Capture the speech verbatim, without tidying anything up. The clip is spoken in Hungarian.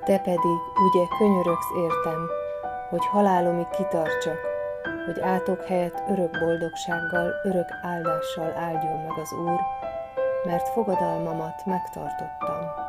Te pedig ugye könyörögsz értem, hogy halálomig kitartsak, hogy átok helyett örök boldogsággal, örök áldással áldjon meg az Úr, mert fogadalmamat megtartottam.